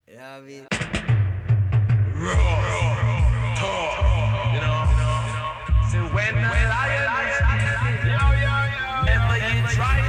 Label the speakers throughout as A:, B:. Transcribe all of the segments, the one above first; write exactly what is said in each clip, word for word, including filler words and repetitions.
A: Yeah, I mean.
B: You know, so when the lion is never you try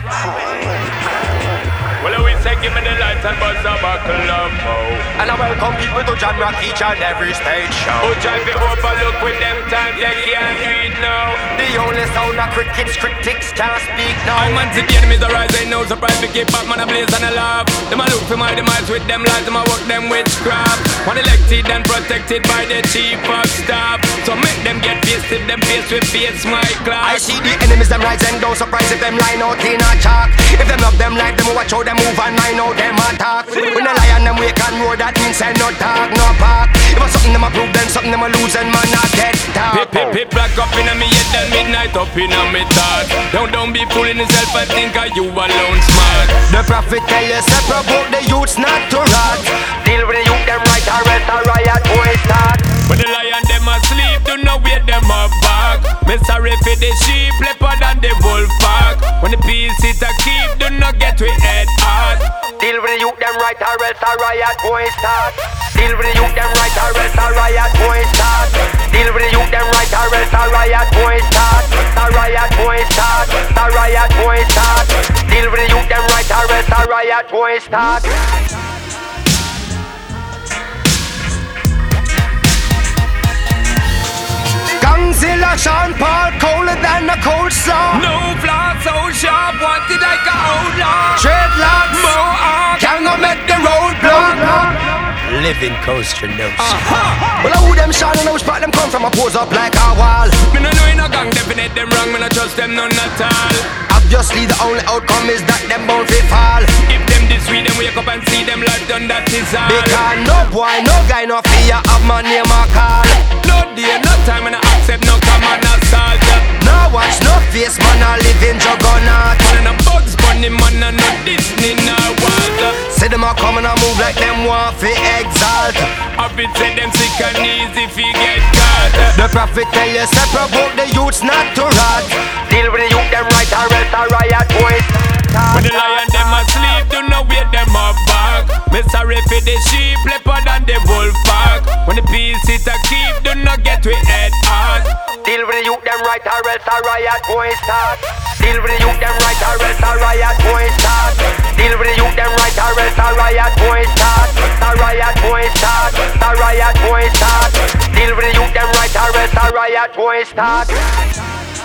B: well, we say give me the lights and buzz a buckle of oh. And I welcome people to John Rock each and every stage show. Who try to overlook with them times they can't do it now. The only sound of crickets, critics can't speak now. I'm on to the enemies arise, ain't no surprise to keep Batman a blaze and a laugh. Them a look for my demise with them lies, them a work them witchcraft. One elected and protected by the chief of staff. So make them get pissed if them face with face my class. I see the enemies them rise and don't surprise if them line out in a chalk. If them love them like them watch how them move and I know them attack. When the lion them wake and roar that means say no talk, no park. If it's something them a prove then something them a lose and man not get talk. Pip pip pip black up in a me head then midnight up in a me thought. Don't don't be fooling yourself and think are you alone smart. The prophet tell you say provoke the youths not to rot. Deal with the youth them right or else a riot boy start. When the lion them asleep do not wait them up back. Me sorry for the sheep leopard and the wolf pack. When the peace it a keep do not get we head hard. Deal with the youth them right or else a riot boy start. Deal with the youth them right or else a riot boy start. Deal with the youth them right or else a riot boy start. A riot boy start. A riot boy start. Deal with the youth them right or else a riot boy start. Gangzilla, Sean Paul, colder than a cold slaw. No flaw so sharp, wanted like a outlaw. Dreadlocks, mohawk, can't go make the road block. Living coaster notes. Uh-huh. Well, I who them shine and I spot them come from a pose up like a wall. Me no know in a gang, definite them wrong, me no trust them none at all. Obviously the only outcome is that them bound to fall. If them this week, them wake up and see them life done, that is all. Because no boy, no guy, no fear of my name or call. No day, no time, and I accept no common assault. No watch, no face, man, I live in juggernaut. Man, and a Bugs Bunny, man, and no Disney, no water. Say them a come and a move like them want fi exalt. Of it say them sick and easy fi get caught. The prophet tell you say provoke the youths not to rot. Deal with the youth them right or else a riot boys. When the lion them asleep do not wait them up back. Me sorry for the sheep leopard and the wolf pack. When the peace it a keep do not get we head hard. Deal with the youth them right or else a riot boys start. Deal with the youth them right or else a riot boys start. Deal with the youth them right or else a riot boys start. A riot boys start. A riot boys start. Deal with the youth them right or else a riot boys start.